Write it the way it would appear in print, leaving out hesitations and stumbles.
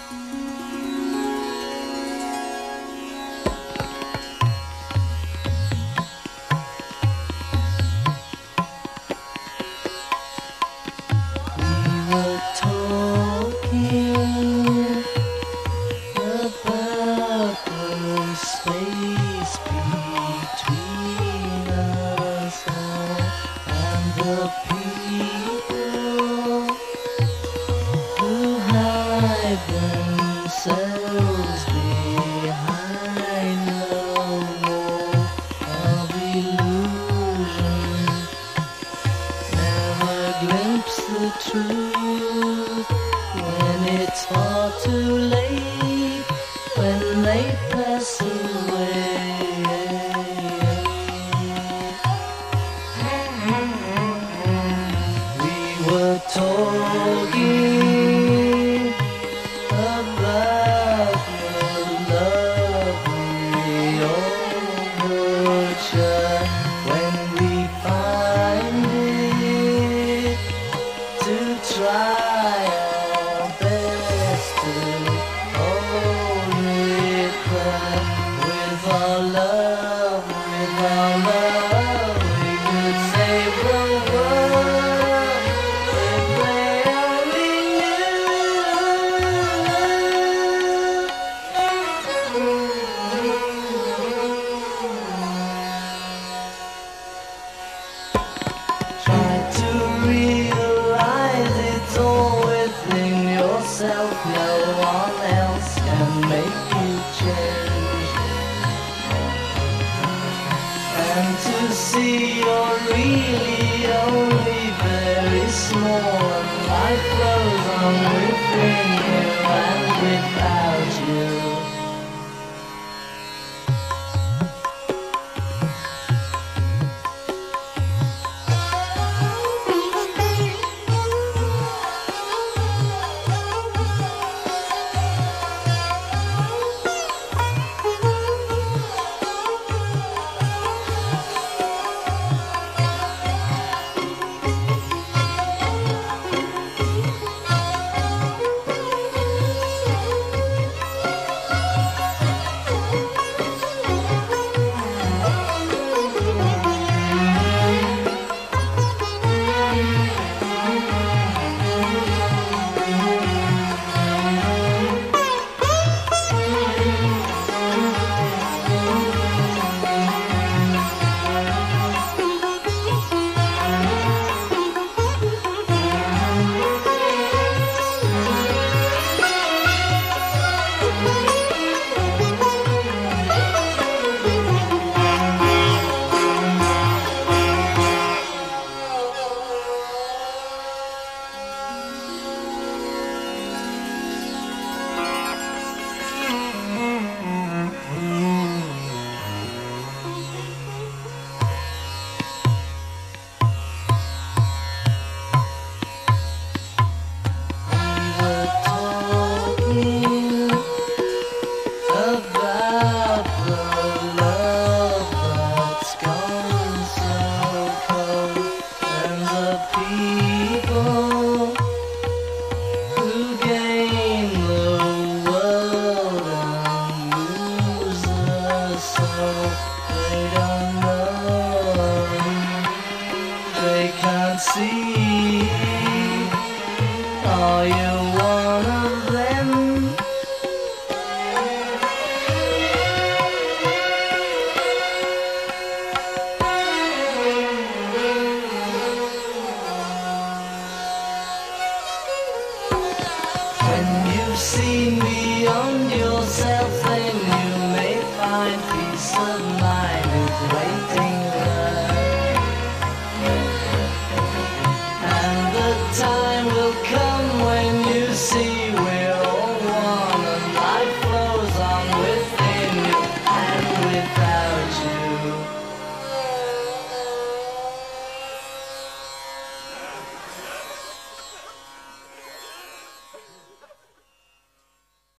were talking about the space between us all and the people who hide themselves behind the wall of illusion. Never glimpse the truth when it's far too late, when they pass away. We were talking about the lovely overture when we find it, to try our best to hold it back. With our love, we could save the world if they only try to realize it's all within yourself. No one else can make you change. And to see you're really only very small, and life goes on within you and without you. See, are you one of them? When you've seen beyond yourself, then you may find peace of mind is waiting there. And the time